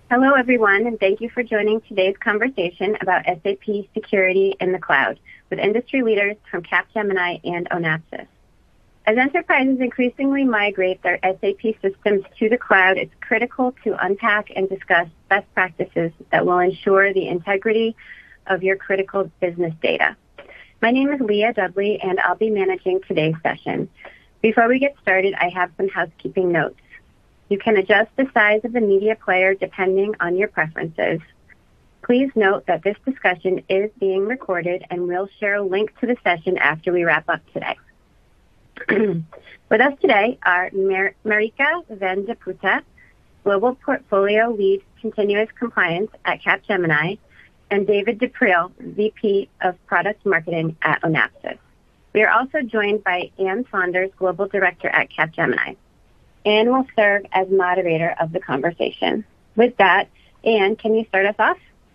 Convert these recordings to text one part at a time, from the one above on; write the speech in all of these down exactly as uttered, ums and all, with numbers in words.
Hello, everyone, and thank you for joining today's conversation about S A P security in the cloud with industry leaders from Capgemini and Onapsis. As enterprises increasingly migrate their S A P systems to the cloud, it's critical to unpack and discuss best practices that will ensure the integrity of your critical business data. My name is Leah Dudley, and I'll be managing today's session. Before we get started, I have some housekeeping notes. You can adjust the size of the media player depending on your preferences. Please note that this discussion is being recorded, and we'll share a link to the session after we wrap up today. With us today are Mar- Marika Van de Putte, Global Portfolio Lead Continuous Compliance at Capgemini, and David Depriel, V P of Product Marketing at Onapsis. We are also joined by Anne Saunders, Global Director at Capgemini. Anne will serve as moderator of the conversation. With that, Anne, can you start us off?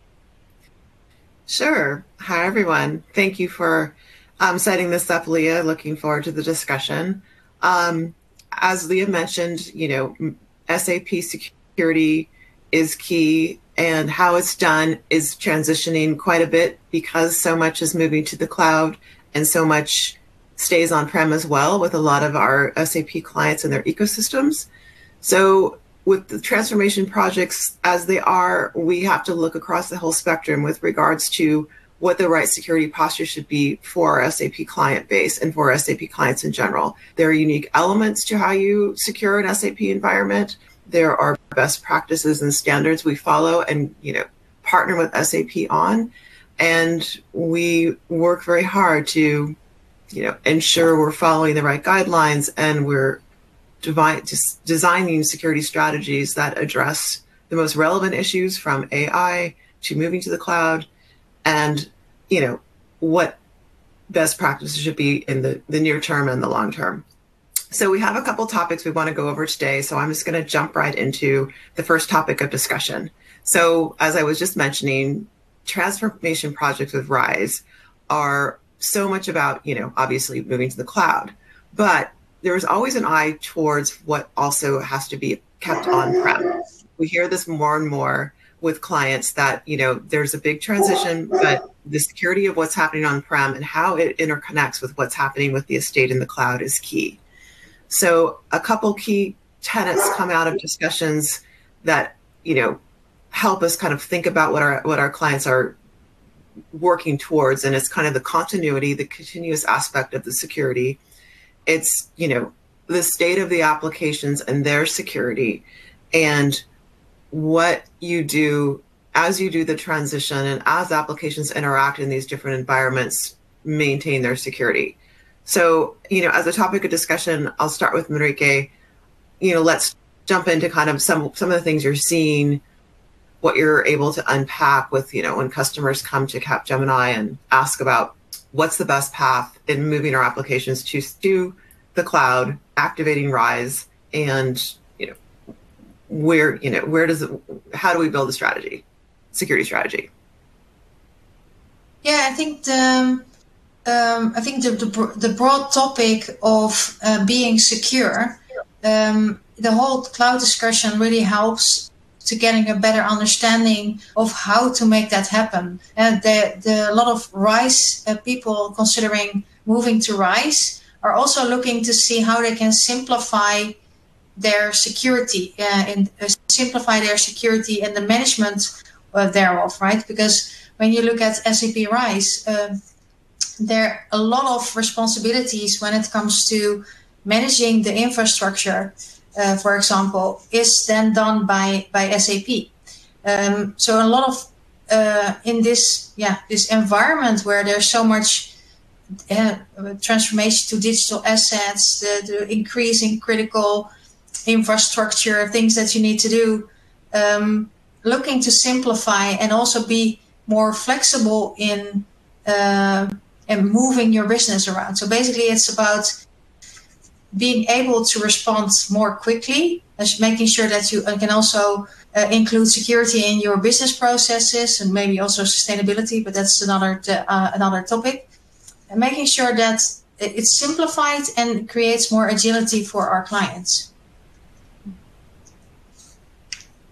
Sure. Hi, everyone. Thank you for um, setting this up, Leah. Looking forward to the discussion. Um, as Leah mentioned, you know, S A P security is key, and how it's done is transitioning quite a bit because so much is moving to the cloud and so much stays on-prem as well with a lot of our S A P clients and their ecosystems. So with the transformation projects as they are, we have to look across the whole spectrum with regards to what the right security posture should be for our S A P client base and for S A P clients in general. There are unique elements to how you secure an S A P environment. There are best practices and standards we follow and, you know, partner with S A P on. And we work very hard to you know, ensure we're following the right guidelines and we're devi- just designing security strategies that address the most relevant issues from A I to moving to the cloud and, you know, what best practices should be in the, the near term and the long term. So we have a couple topics we want to go over today. So I'm just going to jump right into the first topic of discussion. So as I was just mentioning, transformation projects with RISE are so much about, you know, obviously moving to the cloud, but there's always an eye towards what also has to be kept on-prem. We hear this more and more with clients that, you know, there's a big transition, but the security of what's happening on-prem and how it interconnects with what's happening with the estate in the cloud is key. So a couple key tenets come out of discussions that, you know, help us kind of think about what our what our clients are working towards, and it's kind of the continuity, the continuous aspect of the security. It's, you know, the state of the applications and their security, and what you do as you do the transition and as applications interact in these different environments, maintain their security. So, you know, as a topic of discussion, I'll start with Marika. You know, let's jump into kind of some some of the things you're seeing, what you're able to unpack with, you know, when customers come to Capgemini and ask about what's the best path in moving our applications to, to the cloud, activating RISE, and, you know, where, you know, where does it, how do we build a strategy, security strategy? Yeah, I think the, um, I think the, the, the broad topic of uh, being secure, um, the whole cloud discussion really helps to getting a better understanding of how to make that happen. And the, the, a lot of RISE uh, people considering moving to RISE are also looking to see how they can simplify their security uh, and uh, simplify their security and the management uh, thereof, right? Because when you look at S A P RISE, uh, there are a lot of responsibilities when it comes to managing the infrastructure. Uh, for example, is then done by, by S A P. Um, so a lot of, uh, in this, yeah, this environment where there's so much uh, transformation to digital assets, the, the increasing critical infrastructure, things that you need to do, um, looking to simplify and also be more flexible in, uh, in moving your business around. So basically it's about being able to respond more quickly, making sure that you can also uh, include security in your business processes and maybe also sustainability, but that's another uh, another topic. And making sure that it's simplified and creates more agility for our clients.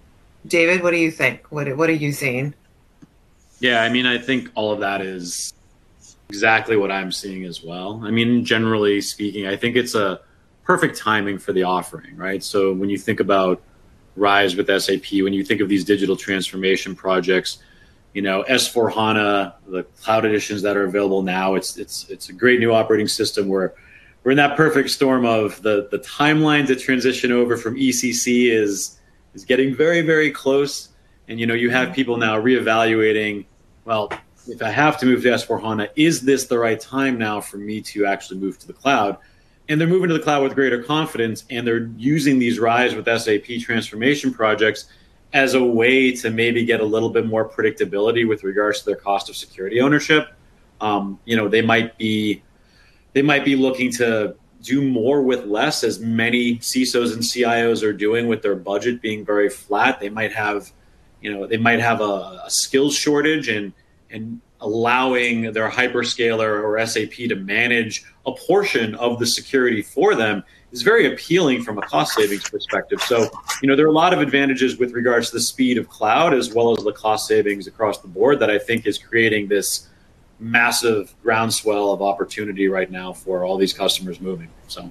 David, what do you think? What what are you seeing? Yeah, I mean, I think all of that is exactly what I'm seeing as well. I mean, generally speaking, I think it's a perfect timing for the offering, right? So when you think about Rise with S A P, when you think of these digital transformation projects, you know, S four HANA, the cloud editions that are available now, it's it's it's a great new operating system where we're in that perfect storm of the the timeline to transition over from E C C is is getting very, very close. And, you know, you have people now reevaluating, well, if I have to move to S four HANA, is this the right time now for me to actually move to the cloud? And they're moving to the cloud with greater confidence, and they're using these Rise with S A P transformation projects as a way to maybe get a little bit more predictability with regards to their cost of security ownership. Um, you know, they might be they might be looking to do more with less, as many C I S Os and C I Os are doing with their budget being very flat. They might have, you know, they might have a, a skills shortage, and and allowing their hyperscaler or S A P to manage a portion of the security for them is very appealing from a cost savings perspective. So, you know, there are a lot of advantages with regards to the speed of cloud as well as the cost savings across the board that I think is creating this massive groundswell of opportunity right now for all these customers moving. So,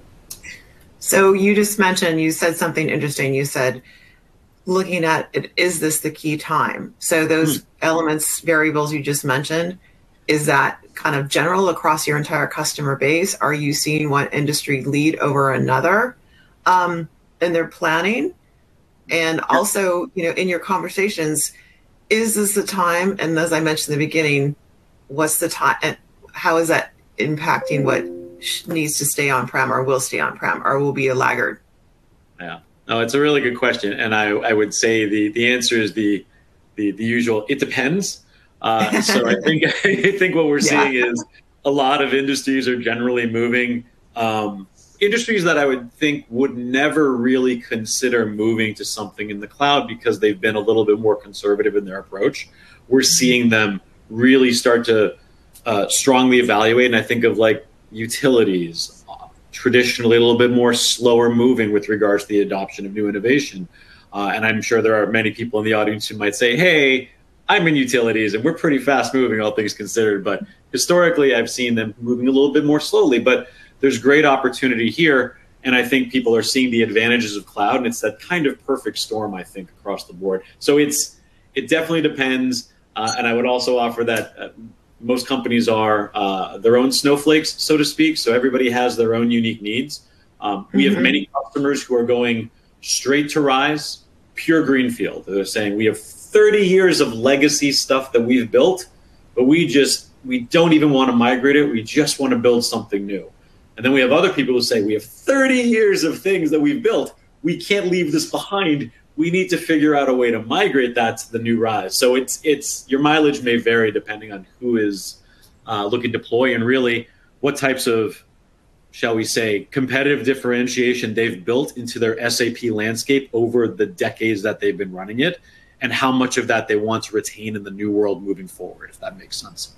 so you just mentioned, you said something interesting. You said, looking at it, is this the key time? So those hmm. elements, variables you just mentioned, is that kind of general across your entire customer base? Are you seeing one industry lead over another um, in their planning? And also, you know, in your conversations, is this the time? And as I mentioned in the beginning, what's the time? And how is that impacting what needs to stay on-prem or will stay on-prem or will be a laggard? Yeah. No, it's a really good question, and I, I would say the, the answer is the the, the usual. It depends. Uh, so I think I think what we're yeah. seeing is a lot of industries are generally moving. Um, industries that I would think would never really consider moving to something in the cloud because they've been a little bit more conservative in their approach. We're seeing them really start to uh, strongly evaluate, and I think of like utilities. Traditionally a little bit more slower moving with regards to the adoption of new innovation. Uh, and I'm sure there are many people in the audience who might say, hey, I'm in utilities and we're pretty fast moving, all things considered. But historically, I've seen them moving a little bit more slowly. But there's great opportunity here. And I think people are seeing the advantages of cloud. And it's that kind of perfect storm, I think, across the board. So it's it definitely depends. Uh, and I would also offer that uh, most companies are uh, their own snowflakes, so to speak. So everybody has their own unique needs. Um, we mm-hmm. have many customers who are going straight to Rise, pure greenfield. They're saying we have thirty years of legacy stuff that we've built, but we just, we don't even want to migrate it. We just want to build something new. And then we have other people who say we have thirty years of things that we've built. We can't leave this behind. We need to figure out a way to migrate that to the new Rise. So it's it's your mileage may vary depending on who is uh, looking to deploy and really what types of, shall we say, competitive differentiation they've built into their S A P landscape over the decades that they've been running it, and how much of that they want to retain in the new world moving forward, if that makes sense.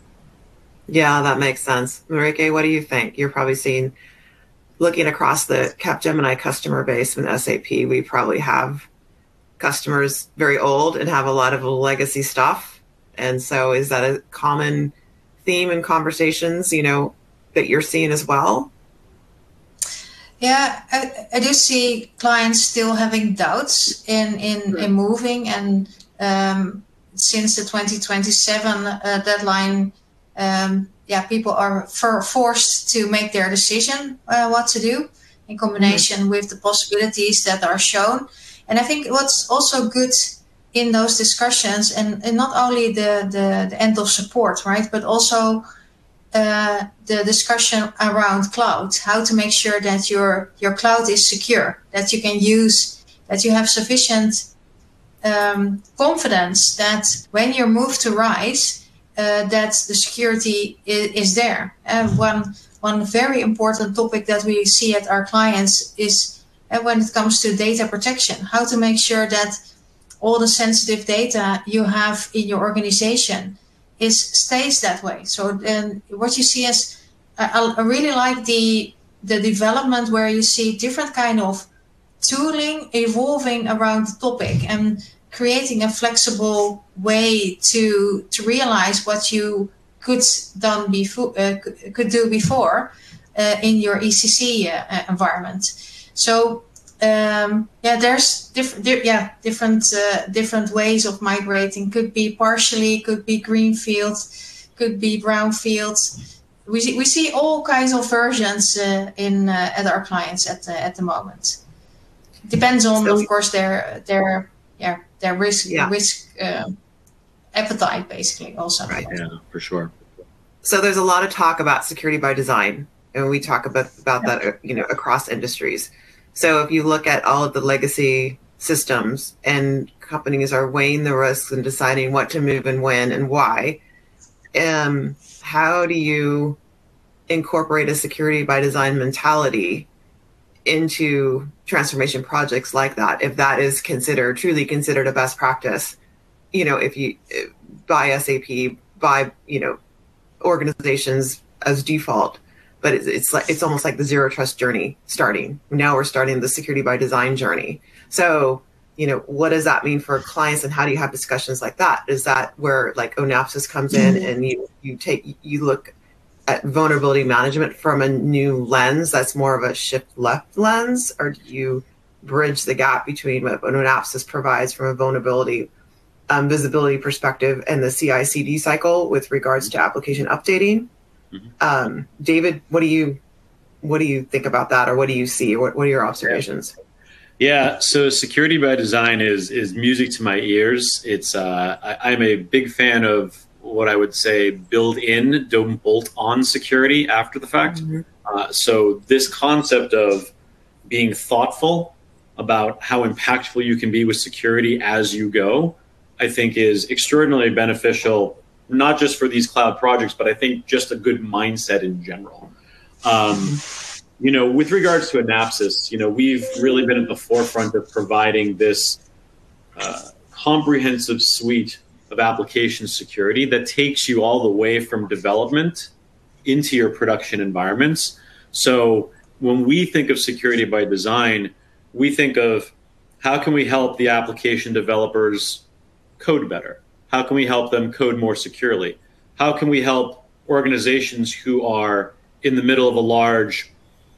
Yeah, that makes sense. Marieke, what do you think? You're probably seeing, looking across the Capgemini customer base with S A P, we probably have customers very old and have a lot of legacy stuff. And so is that a common theme in conversations, you know, that you're seeing as well? Yeah, I, I do see clients still having doubts in, in, right. in moving. And um, since the twenty twenty-seven uh, deadline, um, yeah, people are for, forced to make their decision uh, what to do in combination mm-hmm. with the possibilities that are shown. And I think what's also good in those discussions, and, and not only the, the, the end of support, right, but also uh, the discussion around cloud, how to make sure that your, your cloud is secure, that you can use, that you have sufficient um, confidence that when you move to Rise, Uh, that the security is, is there. And one one very important topic that we see at our clients is uh, when it comes to data protection, how to make sure that all the sensitive data you have in your organization is stays that way. So then what you see is, I, I really like the the development where you see different kind of tooling evolving around the topic and creating a flexible way to to realize what you could done before uh, could do before uh, in your E C C uh, environment. So um, yeah, there's different di yeah different uh, different ways of migrating. Could be partially, could be greenfield, could be brownfield. We see, we see all kinds of versions uh, in uh, at our clients at the, at the moment. Depends on, so, of course, their their yeah their risk yeah. risk uh, appetite, basically, also. Right. Yeah, for sure. So there's a lot of talk about security by design, and we talk about about yeah. that you know across industries. So if you look at all of the legacy systems, and companies are weighing the risks and deciding what to move and when and why, um, how do you incorporate a security by design mentality into transformation projects like that, if that is considered truly considered a best practice, you know, if you by S A P, by, you know, organizations as default, but it's, it's like, it's almost like the zero trust journey starting. Now we're starting the security by design journey. So, you know, what does that mean for clients, and how do you have discussions like that? Is that where like Onapsis comes in mm-hmm. and you, you take, you look at vulnerability management from a new lens that's more of a shift left lens, or do you bridge the gap between what Onapsis provides from a vulnerability um, visibility perspective and the C I C D cycle with regards to application updating? Mm-hmm. um, David, what do you what do you think about that, or what do you see? What, what are your observations? Yeah, so security by design is is music to my ears. It's uh, I, I'm a big fan of what I would say build in, don't bolt on security after the fact. Mm-hmm. uh, so this concept of being thoughtful about how impactful you can be with security as you go, I think is extraordinarily beneficial, not just for these cloud projects, but I think just a good mindset in general. Um, you know, with regards to Onapsis, you know, we've really been at the forefront of providing this uh, comprehensive suite of application security that takes you all the way from development into your production environments. So when we think of security by design, we think of how can we help the application developers code better? How can we help them code more securely? How can we help organizations who are in the middle of a large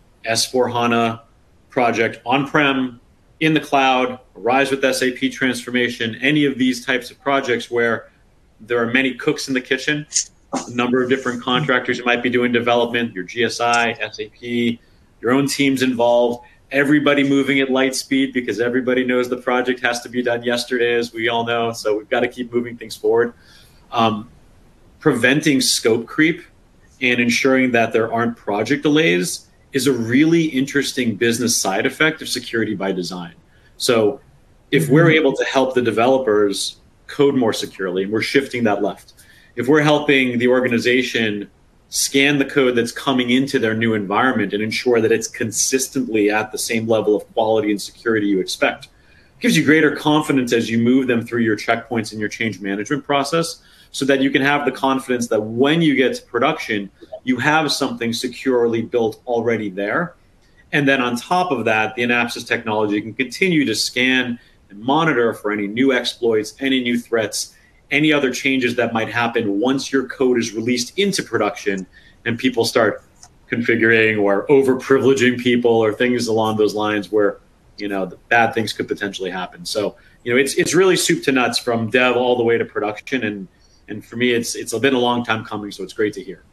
S four HANA project on-prem, in the cloud, Rise with S A P transformation, any of these types of projects where there are many cooks in the kitchen, a number of different contractors who might be doing development, your G S I, S A P, your own teams involved, everybody moving at light speed because everybody knows the project has to be done yesterday, as we all know. So we've got to keep moving things forward. Um, preventing scope creep and ensuring that there aren't project delays is a really interesting business side effect of security by design. So if we're able to help the developers code more securely, and we're shifting that left, if we're helping the organization scan the code that's coming into their new environment and ensure that it's consistently at the same level of quality and security you expect, it gives you greater confidence as you move them through your checkpoints and your change management process, so that you can have the confidence that when you get to production, you have something securely built already there. And then on top of that, the Onapsis technology can continue to scan and monitor for any new exploits, any new threats, any other changes that might happen once your code is released into production and people start configuring or over-privileging people or things along those lines where, you know, the bad things could potentially happen. So, you know, it's it's really soup to nuts from dev all the way to production. And and for me, it's it's been a long time coming, so it's great to hear.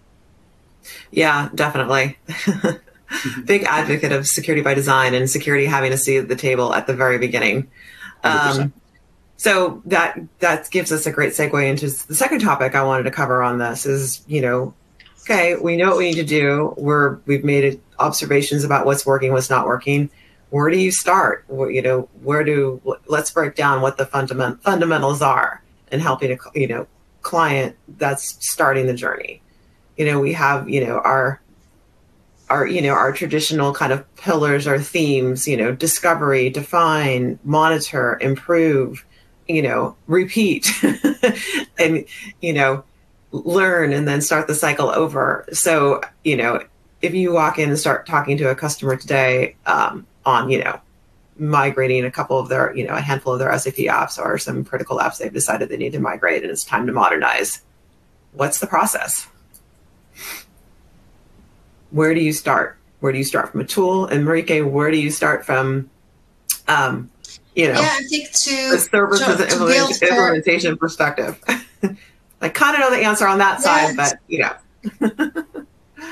Yeah, definitely. Big advocate of security by design and security having a seat at the table at the very beginning. Um, so that that gives us a great segue into the second topic I wanted to cover on this is, you know, okay, we know what we need to do. We're, we've made observations about what's working, what's not working. Where do you start? Where, you know, where do, let's break down what the fundament, fundamentals are in helping a, you know, client that's starting the journey. You know, we have, you know, our, our, you know, our traditional kind of pillars or themes, you know, discovery, define, monitor, improve, you know, repeat, and, you know, learn and then start the cycle over. So, you know, if you walk in and start talking to a customer today um, on, you know, migrating a couple of their, you know, a handful of their S A P apps or some critical apps they've decided they need to migrate and it's time to modernize. What's the process? Where do you start? Where do you start from a tool? And Marieke, where do you start from, um, you know, yeah, I think to the services to, and to implementation, implementation perspective? I kind of know the answer on that side, yeah. but you know.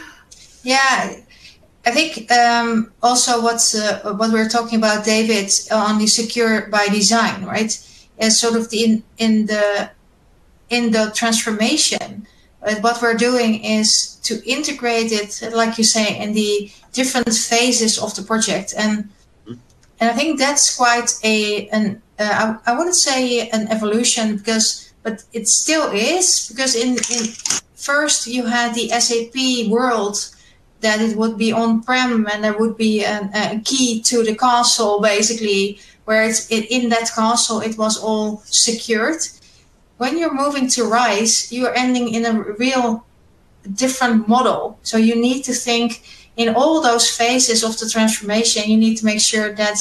yeah, I think um, also what's uh, what we're talking about, David, on the secure by design, right? Is sort of the in, in the in the transformation. Uh, what we're doing is to integrate it, like you say, in the different phases of the project, and and I think that's quite a an uh, I, I wouldn't say an evolution because, but it still is, because in in first you had the S A P world that it would be on-prem and there would be an, a key to the castle basically, where it's it, in that castle it was all secured. When you're moving to RISE, you're ending in a real different model. So you need to think in all those phases of the transformation, you need to make sure that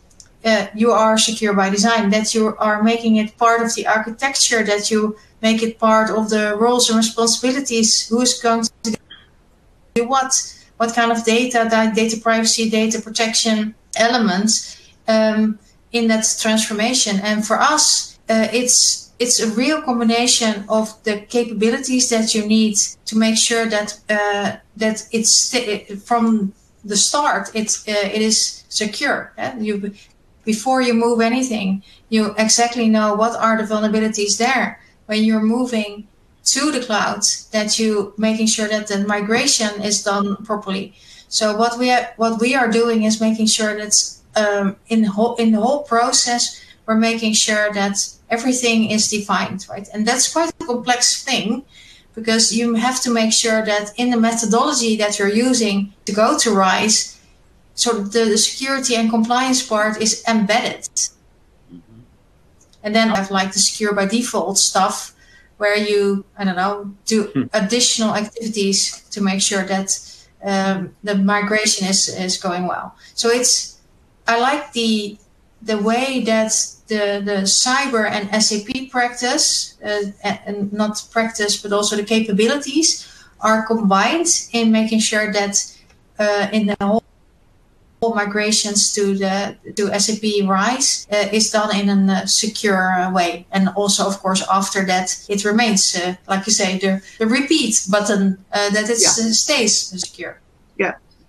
uh, you are secure by design, that you are making it part of the architecture, that you make it part of the roles and responsibilities, who is going to do what, what kind of data, data privacy, data protection elements um, in that transformation. And for us, uh, it's it's a real combination of the capabilities that you need to make sure that uh, that it's st- from the start it uh, it is secure. Yeah? You before you move anything, you exactly know what are the vulnerabilities there. When you're moving to the cloud, that you making sure that the migration is done properly. So what we are what we are doing is making sure that um, in the whole in the whole process, we're making sure that everything is defined, right? And that's quite a complex thing, because you have to make sure that in the methodology that you're using to go to RISE, so the, the security and compliance part is embedded. Mm-hmm. And then I have like the secure by default stuff, where you, I don't know, do hmm. additional activities to make sure that um, the migration is, is going well. So it's, I like the the way that the, the cyber and S A P practice, uh, and not practice, but also the capabilities are combined in making sure that uh, in the whole migrations to the to S A P RISE uh, is done in a uh, secure way. And also, of course, after that, it remains, uh, like you say, the, the repeat button, uh, that it yeah. uh, stays secure. Yeah.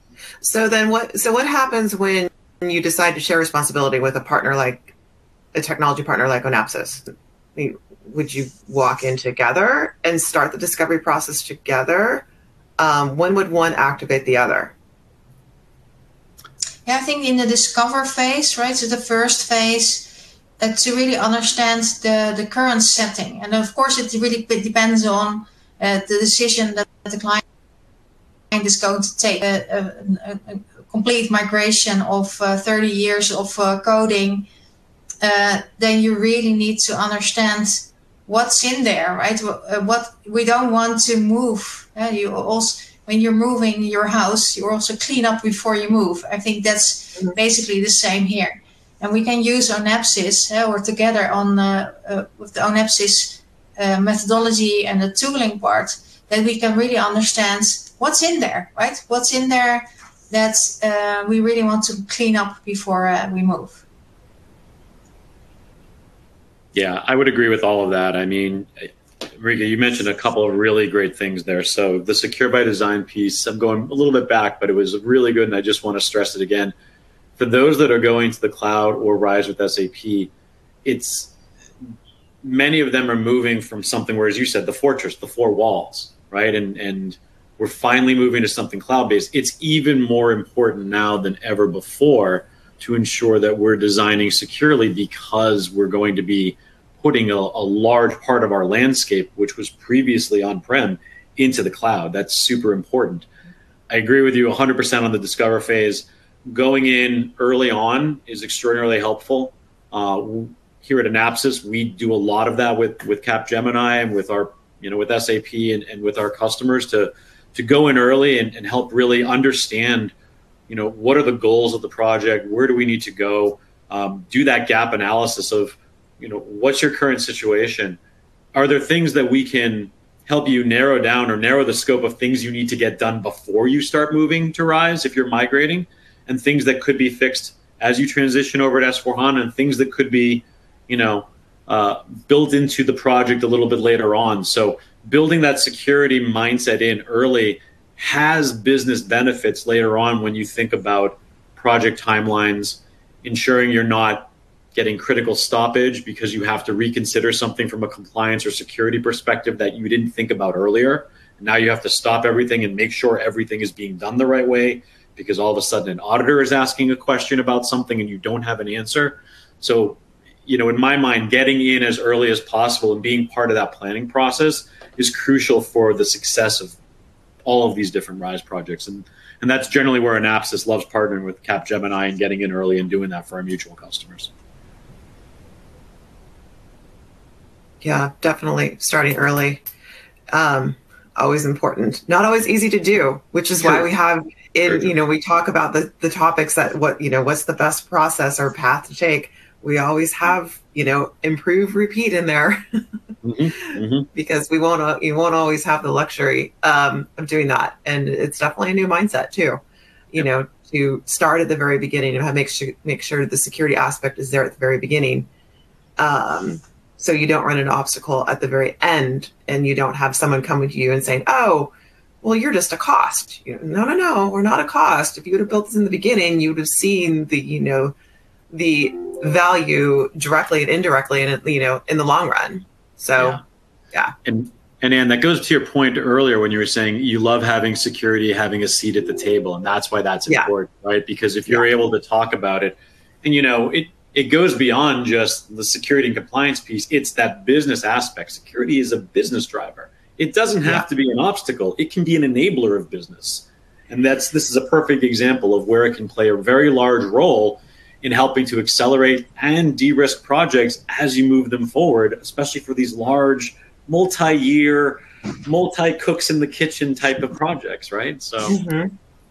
So then what, so what happens when you decide to share responsibility with a partner like a technology partner like Onapsis? I mean, would you walk in together and start the discovery process together? Um, when would one activate the other? Yeah, I think in the discover phase, right? So the first phase, uh, to really understand the, the current setting. And of course, it really depends on uh, the decision that the client is going to take. A, a, a complete migration of uh, thirty years of uh, coding, uh, then you really need to understand what's in there, right? What we don't want to move. Uh, you also, when you're moving your house, you also clean up before you move. I think that's basically the same here. And we can use Onapsis, uh, or together on uh, uh, with the Onapsis uh, methodology and the tooling part, that we can really understand what's in there, right? What's in there that uh, we really want to clean up before uh, we move. Yeah, I would agree with all of that. I mean, Marieke, you mentioned a couple of really great things there. So the secure by design piece, I'm going a little bit back, but it was really good, and I just want to stress it again. For those that are going to the cloud or RISE with S A P, it's many of them are moving from something where, as you said, the fortress, the four walls, right? And and we're finally moving to something cloud-based. It's even more important now than ever before to ensure that we're designing securely, because we're going to be putting a, a large part of our landscape, which was previously on-prem, into the cloud. That's super important. I agree with you one hundred percent on the discover phase. Going in early on is extraordinarily helpful. Uh, here at Onapsis, we do a lot of that with, with Capgemini and with our, you know, with S A P and, and with our customers to to go in early and, and help really understand, you know, what are the goals of the project? Where do we need to go? um, do that gap analysis of, you know, what's your current situation? Are there things that we can help you narrow down or narrow the scope of things you need to get done before you start moving to RISE if you're migrating, and things that could be fixed as you transition over to S four HANA, and things that could be, you know, uh, built into the project a little bit later on. So building that security mindset in early has business benefits later on when you think about project timelines, ensuring you're not getting critical stoppage because you have to reconsider something from a compliance or security perspective that you didn't think about earlier. Now you have to stop everything and make sure everything is being done the right way because all of a sudden an auditor is asking a question about something and you don't have an answer. So, you know, in my mind, getting in as early as possible and being part of that planning process is crucial for the success of all of these different RISE projects. And and that's generally where Anapsys loves partnering with Capgemini and getting in early and doing that for our mutual customers. Yeah, definitely. Starting early. Um, always important. Not always easy to do, which is why we have in, you know, we talk about the, the topics that what, you know, what's the best process or path to take. We always have, you know, improve, repeat in there mm-hmm, mm-hmm. because we won't, you won't always have the luxury um, of doing that. And it's definitely a new mindset too, you yep. know, to start at the very beginning and have, make sure, make sure the security aspect is there at the very beginning. Um, so you don't run an obstacle at the very end and you don't have someone coming to you and saying, oh, well, you're just a cost. You know, no, no, no, we're not a cost. If you would have built this in the beginning, you would have seen the, you know, the value directly and indirectly and, you know, in the long run. So, yeah. yeah. And, and Anne, that goes to your point earlier when you were saying you love having security, having a seat at the table. And that's why that's yeah. important, right? Because if you're yeah. able to talk about it and, you know, it, it goes beyond just the security and compliance piece. It's that business aspect. Security is a business driver. It doesn't have yeah. to be an obstacle. It can be an enabler of business. And that's, this is a perfect example of where it can play a very large role in helping to accelerate and de-risk projects as you move them forward, especially for these large, multi-year, multi-cooks in the kitchen type of projects, right? So, mm-hmm.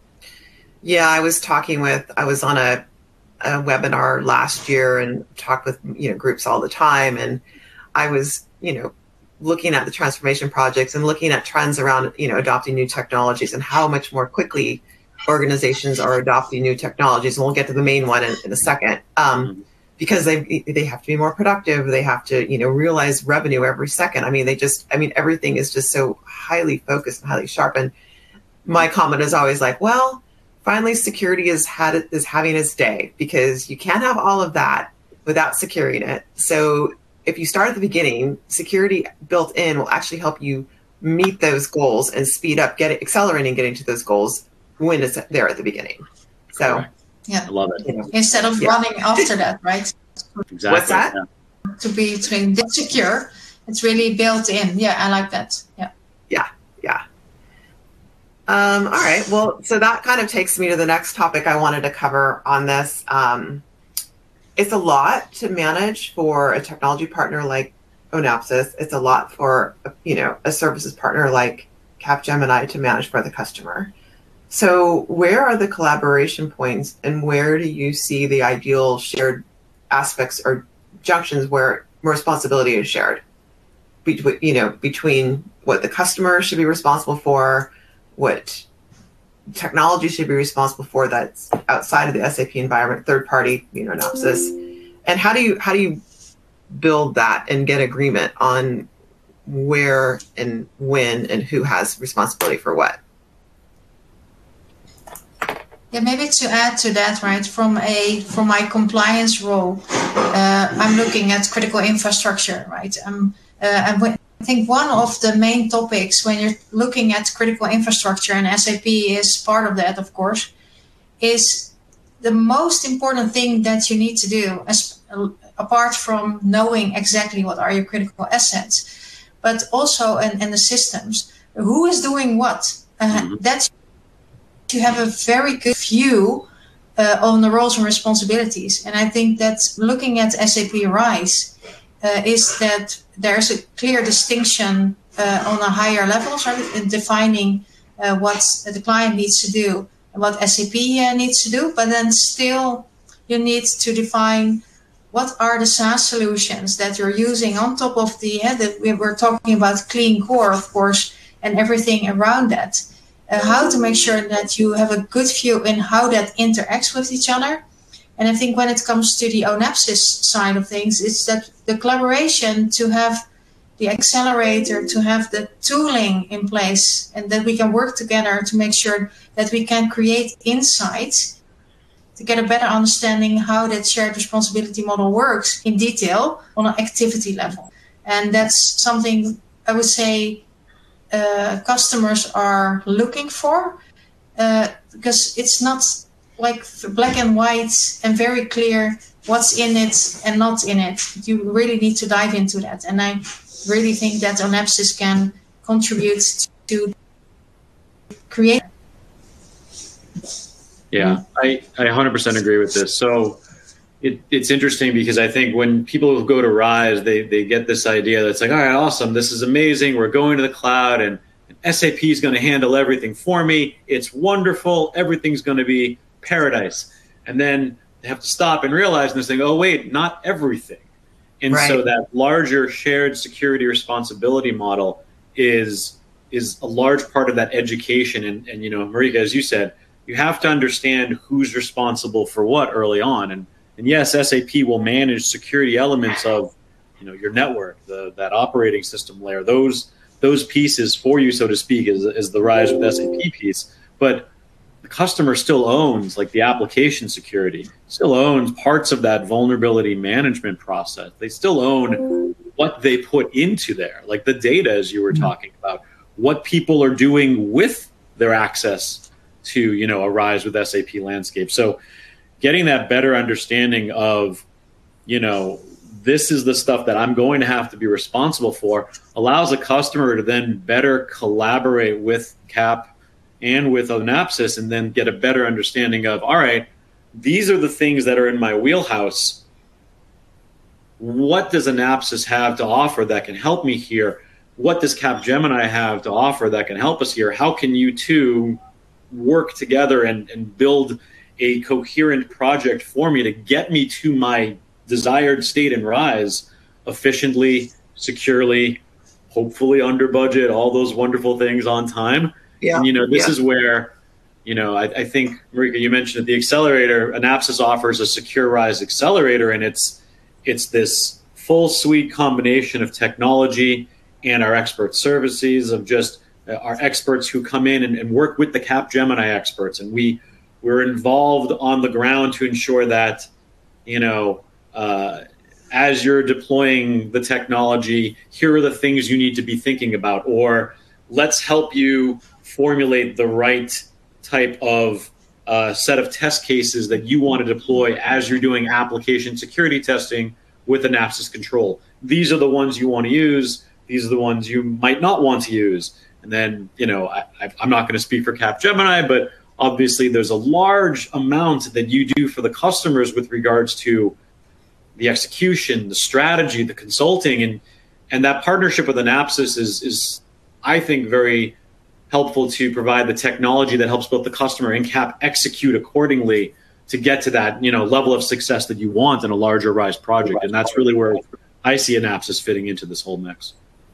yeah, I was talking with, I was on a, a webinar last year and talked with, you know, groups all the time. And I was, you know, looking at the transformation projects and looking at trends around, you know, adopting new technologies and how much more quickly organizations are adopting new technologies. And we'll get to the main one in, in a second, um, because they they have to be more productive. They have to, you know, realize revenue every second. I mean, they just, I mean, everything is just so highly focused and highly sharp. And my comment is always like, well, finally, security is had is having its day because you can't have all of that without securing it. So if you start at the beginning, security built in will actually help you meet those goals and speed up, get it, accelerating getting to those goals when it's there at the beginning. So, correct. Yeah, I love it. You know, instead of yeah. running after that, right? Exactly. What's that? Yeah. To be to be secure, it's really built in. Yeah, I like that. Yeah. Yeah. Yeah. Um, all right. Well, so that kind of takes me to the next topic I wanted to cover on this. Um, it's a lot to manage for a technology partner like Onapsys. It's a lot for, you know, a services partner like Capgemini to manage for the customer. So where are the collaboration points and where do you see the ideal shared aspects or junctions where responsibility is shared? Between, you know, between what the customer should be responsible for, what technology should be responsible for that's outside of the S A P environment, third party, you know, Anapsys, and how do you how do you build that and get agreement on where and when and who has responsibility for what? Yeah, maybe to add to that, right? From a from my compliance role, uh, I'm looking at critical infrastructure, right? Um, uh, and when, I think one of the main topics when you're looking at critical infrastructure, and S A P is part of that, of course, is the most important thing that you need to do, as, uh, apart from knowing exactly what are your critical assets, but also in, in the systems, who is doing what. Uh, mm-hmm. That's you have a very good view uh, on the roles and responsibilities. And I think that looking at S A P RISE uh, is that there's a clear distinction uh, on a higher level, right, in defining uh, what the client needs to do and what S A P uh, needs to do, but then still you need to define what are the SaaS solutions that you're using on top of the, uh, the we were talking about clean core, of course, and everything around that. Uh, how to make sure that you have a good view in how that interacts with each other. And I think when it comes to the ONAPSIS side of things, it's that the collaboration to have the accelerator, to have the tooling in place, and that we can work together to make sure that we can create insights to get a better understanding how that shared responsibility model works in detail on an activity level. And that's something I would say uh, customers are looking for, uh, because it's not like black and white and very clear what's in it and not in it. You really need to dive into that. And I really think that ONAPSIS can contribute to create. Yeah, I, I one hundred percent agree with this. So it, it's interesting because I think when people go to Rise, they, they get this idea that's like, all right, awesome, this is amazing. We're going to the cloud and, and S A P is going to handle everything for me. It's wonderful. Everything's going to be paradise. And then they have to stop and realize and they think, oh, wait, not everything. And right. So that larger shared security responsibility model is is a large part of that education. And, and you know, Marika, as you said, you have to understand who's responsible for what early on. And, and yes, S A P will manage security elements of, you know, your network, the, that operating system layer, those those pieces for you, so to speak, is, is the Rise with S A P piece. But the customer still owns, like the application security, still owns parts of that vulnerability management process. They still own what they put into there, like the data, as you were talking about, what people are doing with their access to, you know, a Rise with S A P landscape. So getting that better understanding of, you know, this is the stuff that I'm going to have to be responsible for allows a customer to then better collaborate with C A P and with ONAPSIS and then get a better understanding of, all right, these are the things that are in my wheelhouse. What does ONAPSIS have to offer that can help me here? What does Capgemini have to offer that can help us here? How can you two work together and, and build a coherent project for me to get me to my desired state and Rise efficiently, securely, hopefully under budget, all those wonderful things on time. Yeah. And, you know, this yeah. is where, you know, I, I think, Marika, you mentioned that the accelerator, ONAPSIS offers a secure Rise accelerator, and it's it's this full suite combination of technology and our expert services of just our experts who come in and, and work with the Capgemini experts. And we, we're involved on the ground to ensure that, you know, uh, as you're deploying the technology, here are the things you need to be thinking about, or let's help you formulate the right type of uh, set of test cases that you want to deploy as you're doing application security testing with ONAPSIS control. These are the ones you want to use. These are the ones you might not want to use. And then, you know, I, I'm not going to speak for Capgemini, but obviously there's a large amount that you do for the customers with regards to the execution, the strategy, the consulting, and and that partnership with ONAPSIS is, is I think, very helpful to provide the technology that helps both the customer and Cap execute accordingly to get to that, you know, level of success that you want in a larger Rise project. And that's really where I see ONAPSIS fitting into this whole mix.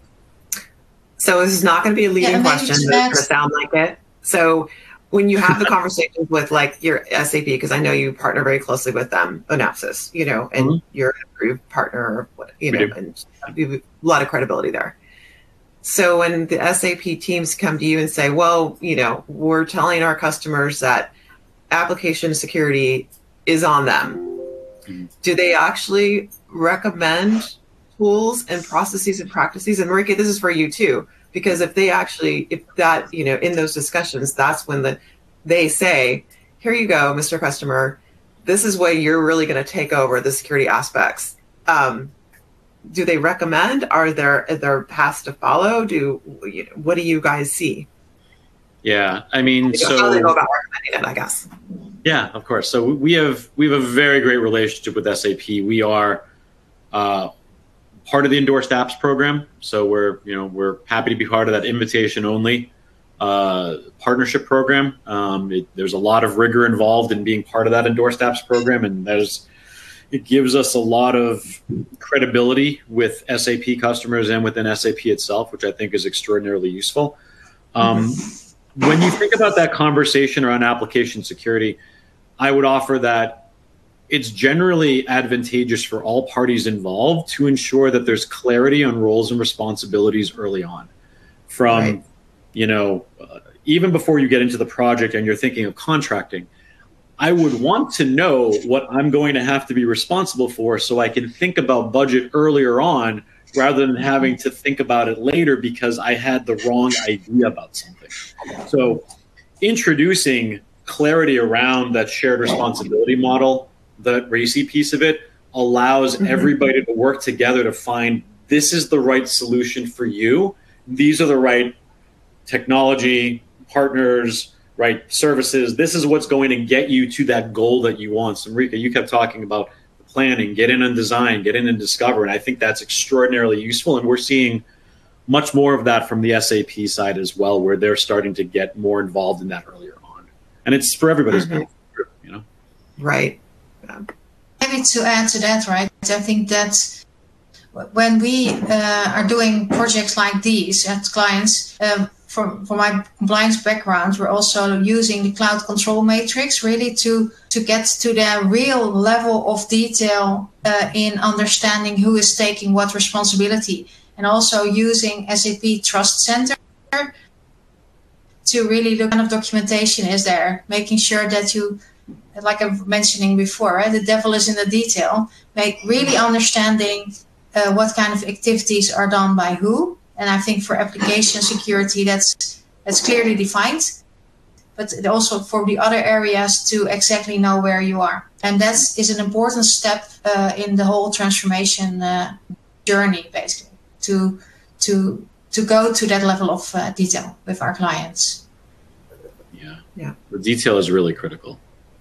So this is not going to be a leading yeah, question, but it's going to sound like it. So when you have the conversations with like your S A P, because I know you partner very closely with them, ONAPSIS, you know, and mm-hmm. you're an approved partner, you know, and you have a lot of credibility there. So when the S A P teams come to you and say, well, you know, we're telling our customers that application security is on them, mm-hmm. do they actually recommend tools and processes and practices? And Marika, this is for you too, because if they actually, if that, you know, in those discussions, that's when the they say, here you go, Mister Customer, this is where you're really going to take over the security aspects. Um, do they recommend? Are there are there paths to follow? Do you know, what do you guys see? Yeah, I mean, you know, so how do they go about recommending it, I guess. Yeah, of course. So we have we have a very great relationship with S A P. We are uh, part of the Endorsed Apps program, so we're you know we're happy to be part of that invitation only uh, partnership program. Um, it, there's a lot of rigor involved in being part of that Endorsed Apps program, and there's it gives us a lot of credibility with S A P customers and within S A P itself, which I think is extraordinarily useful. Um, when you think about that conversation around application security, I would offer that it's generally advantageous for all parties involved to ensure that there's clarity on roles and responsibilities early on. From, right. you know, uh, even before you get into the project and you're thinking of contracting, I would want to know what I'm going to have to be responsible for so I can think about budget earlier on rather than having to think about it later because I had the wrong idea about something. So introducing clarity around that shared responsibility model, the RACI piece of it, allows mm-hmm. everybody to work together to find this is the right solution for you. These are the right technology partners, right services. This is what's going to get you to that goal that you want. So Marika, you kept talking about planning, get in and design, get in and discover. And I think that's extraordinarily useful. And we're seeing much more of that from the S A P side as well, where they're starting to get more involved in that earlier on. And it's for everybody's mm-hmm. benefit, you know? Right. Yeah. Maybe to add to that, right, I think that when we uh, are doing projects like these at clients, um, from, from my compliance background, we're also using the cloud control matrix really to, to get to the real level of detail uh, in understanding who is taking what responsibility, and also using S A P Trust Center to really look at what kind of documentation is there, making sure that you, like I'm mentioning before, right, the devil is in the detail, make really understanding uh, what kind of activities are done by who. And I think for application security, that's that's clearly defined. But also for the other areas to exactly know where you are. And that is an important step uh, in the whole transformation uh, journey, basically, to to to go to that level of uh, detail with our clients. Yeah, yeah. The detail is really critical.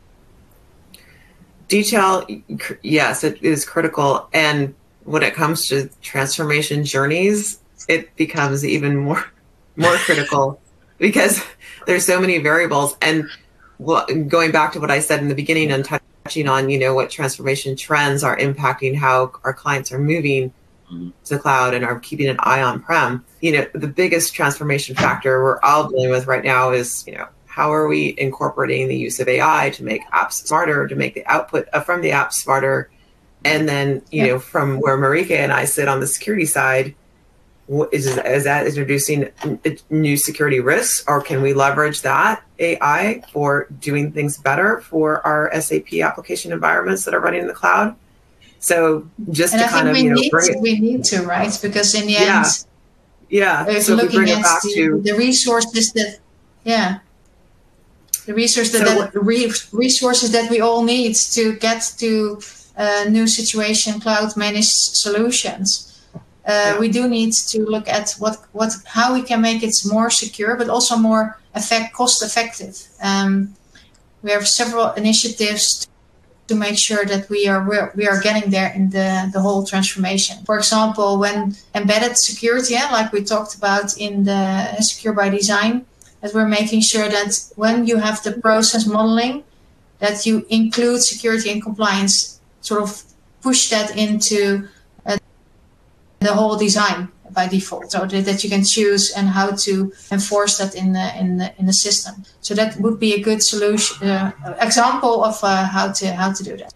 Detail, yes, it is critical. And when it comes to transformation journeys, it becomes even more more critical because there's so many variables. And well, going back to what I said in the beginning and touching on, you know, what transformation trends are impacting how our clients are moving mm-hmm. to the cloud and are keeping an eye on prem. You know, the biggest transformation factor we're all dealing with right now is, you know, how are we incorporating the use of A I to make apps smarter, to make the output from the apps smarter? And then, you yeah. know, from where Marika and I sit on the security side, Is, is that introducing new security risks, or can we leverage that A I for doing things better for our S A P application environments that are running in the cloud? So just and to I kind think of, we you know, need bring to, it. we need to, right? Because in the yeah. end, yeah. if so looking if at back the, to, the resources that, yeah, the resources so that, that re, resources that we all need to get to uh, new situation cloud managed solutions. Uh, yeah. We do need to look at what, what, how we can make it more secure, but also more effect, cost effective. Um, we have several initiatives to make sure that we are we are getting there in the, the whole transformation. For example, when embedded security, yeah, like we talked about in the Secure by Design, that we're making sure that when you have the process modeling, that you include security and compliance, sort of push that into the whole design by default, so that, that you can choose and how to enforce that in the in the in the system. So that would be a good solution, uh, example of uh, how to how to do that.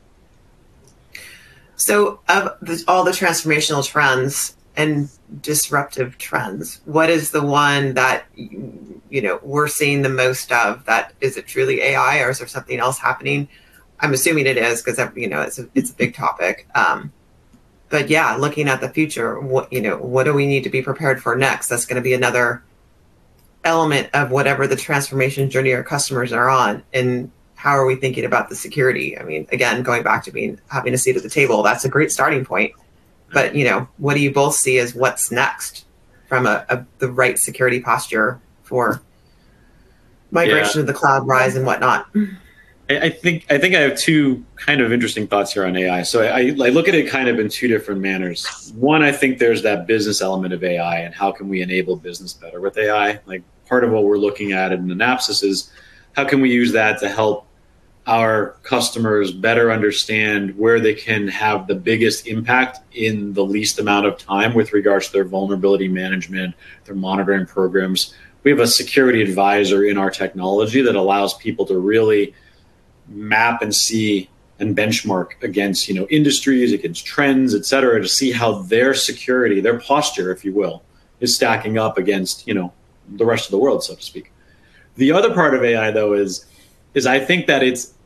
So, of the, all the transformational trends and disruptive trends, what is the one that you know we're seeing the most of? That is it truly A I, or is there something else happening? I'm assuming it is because you know it's a, it's a big topic. Um, But yeah, looking at the future, what you know, what do we need to be prepared for next? That's going to be another element of whatever the transformation journey our customers are on. And how are we thinking about the security? I mean, again, going back to being having a seat at the table, that's a great starting point. But you know, what do you both see as what's next from a, a the right security posture for migration yeah. to the cloud, rise, and whatnot? I think I think I have two kind of interesting thoughts here on A I. So I, I look at it kind of in two different manners. One, I think there's that business element of A I and how can we enable business better with A I? Like part of what we're looking at in Anapsys is how can we use that to help our customers better understand where they can have the biggest impact in the least amount of time with regards to their vulnerability management, their monitoring programs. We have a security advisor in our technology that allows people to really map and see and benchmark against, you know, industries, against trends, et cetera, to see how their security, their posture, if you will, is stacking up against, you know, the rest of the world, so to speak. The other part of A I, though, is, is I think that it's,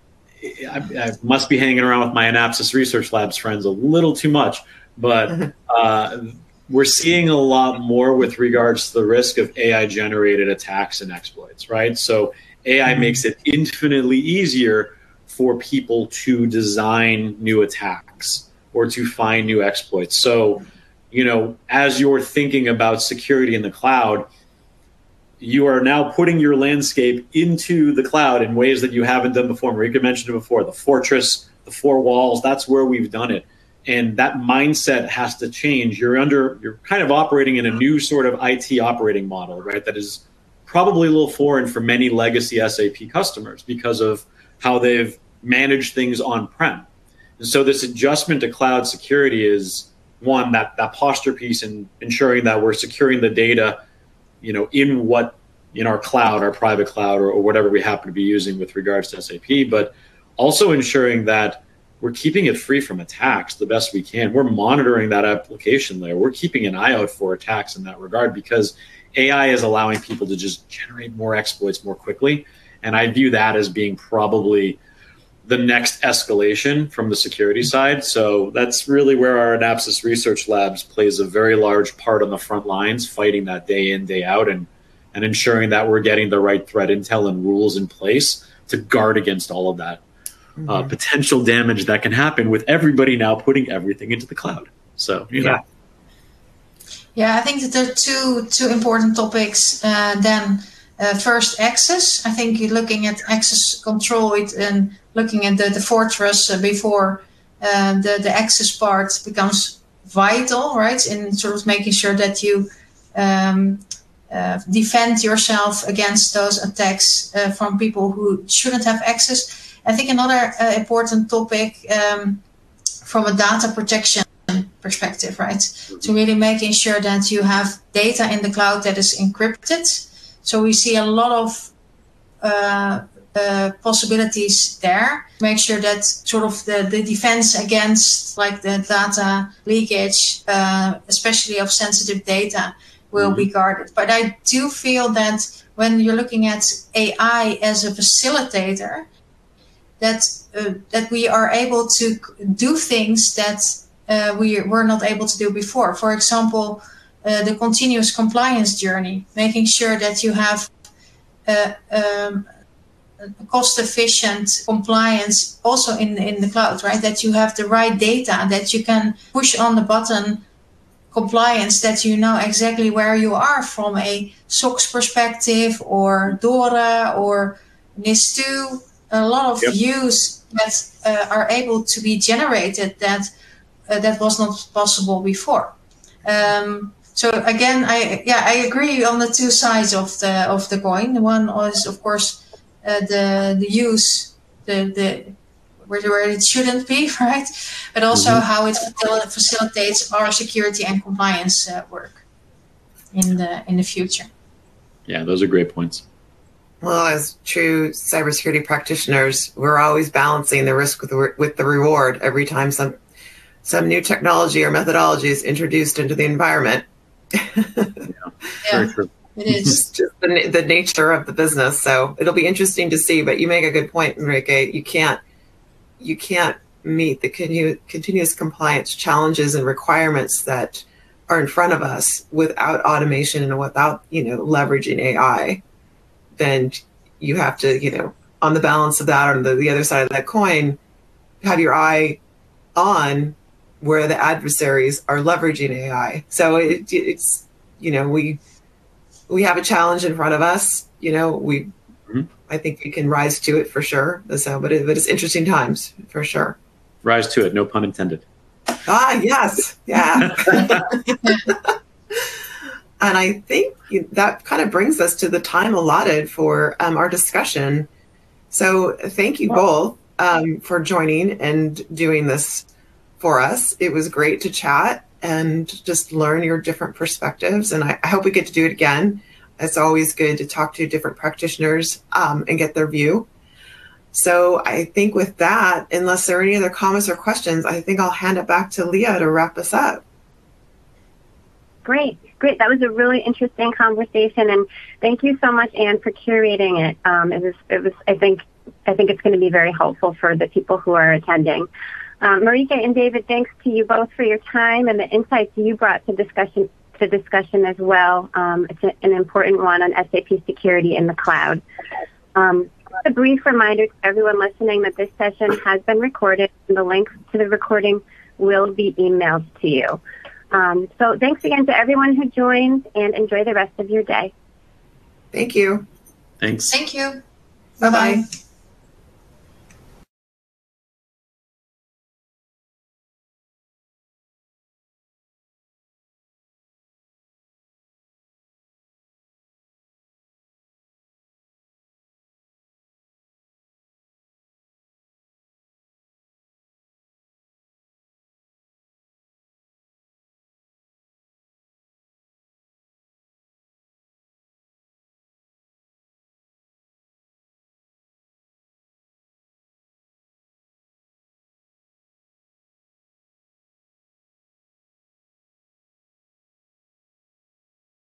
I, I must be hanging around with my Anapsys Research Labs friends a little too much, but uh, we're seeing a lot more with regards to the risk of A I-generated attacks and exploits, right? So A I makes it infinitely easier for people to design new attacks or to find new exploits. So, you know, as you're thinking about security in the cloud, you are now putting your landscape into the cloud in ways that you haven't done before. Marika mentioned it before, the fortress, the four walls, that's where we've done it. And that mindset has to change. You're under, you're kind of operating in a new sort of I T operating model, right? That is probably a little foreign for many legacy S A P customers because of how they've managed things on-prem. And so this adjustment to cloud security is one, that, that posture piece and ensuring that we're securing the data, you know, in what, in our cloud, our private cloud, or, or whatever we happen to be using with regards to S A P, but also ensuring that we're keeping it free from attacks the best we can. We're monitoring that application layer. We're keeping an eye out for attacks in that regard because A I is allowing people to just generate more exploits more quickly. And I view that as being probably the next escalation from the security side. So that's really where our Anapsys Research Labs plays a very large part on the front lines, fighting that day in, day out, and, and ensuring that we're getting the right threat intel and rules in place to guard against all of that mm-hmm. uh, potential damage that can happen with everybody now putting everything into the cloud. So, you yeah. know. Yeah, I think that there are two, two important topics. Uh, then uh, first, access. I think you're looking at access control it and looking at the, the fortress uh, before uh, the, the access part becomes vital, right? In sort of making sure that you um, uh, defend yourself against those attacks uh, from people who shouldn't have access. I think another uh, important topic um, from a data protection perspective, right? So really making sure that you have data in the cloud that is encrypted. So we see a lot of uh, uh, possibilities there. Make sure that sort of the, the defense against like the data leakage, uh, especially of sensitive data, will mm-hmm. be guarded. But I do feel that when you're looking at A I as a facilitator, that uh, that we are able to do things that uh, we were not able to do before. For example, uh, the continuous compliance journey, making sure that you have uh, um, cost-efficient compliance also in, in the cloud, right? That you have the right data, that you can push on the button compliance, that you know exactly where you are from a SOX perspective or DORA or NIS two. A lot of yep. views that uh, are able to be generated that uh, that was not possible before. Um, so again, I yeah I agree on the two sides of the of the coin. The one is of course uh, the the use the the where, where it shouldn't be, right? But also mm-hmm. how it facilitates our security and compliance uh, work in the in the future. Yeah, those are great points. Well, as true cybersecurity practitioners, we're always balancing the risk with the, with the reward every time some some new technology or methodology is introduced into the environment. yeah, yeah true. It is just, just the, the nature of the business. So it'll be interesting to see. But you make a good point, Enrique. You can't you can't meet the continu- continuous compliance challenges and requirements that are in front of us without automation and without you know leveraging A I. Then you have to, you know, on the balance of that, on the, the other side of that coin, have your eye on where the adversaries are leveraging A I. So it, it's, you know, we we have a challenge in front of us. You know, we, mm-hmm. I think we can rise to it for sure. So, but, it, but it's interesting times for sure. Rise to it, no pun intended. Ah, yes, yeah. And I think, you that kind of brings us to the time allotted for um, our discussion. So thank you both um, for joining and doing this for us. It was great to chat and just learn your different perspectives. And I, I hope we get to do it again. It's always good to talk to different practitioners um, and get their view. So I think with that, unless there are any other comments or questions, I think I'll hand it back to Leah to wrap us up. Great, great. That was a really interesting conversation, and thank you so much, Anne, for curating it. Um, it was, it was. I think, I think it's going to be very helpful for the people who are attending. Um, Marika and David, thanks to you both for your time and the insights you brought to discussion to discussion as well. Um, it's a, an important one on S A P security in the cloud. Um, a brief reminder to everyone listening that this session has been recorded, and the link to the recording will be emailed to you. Um, so thanks again to everyone who joined, and enjoy the rest of your day. Thank you. Thanks. Thank you. Bye-bye. Bye-bye.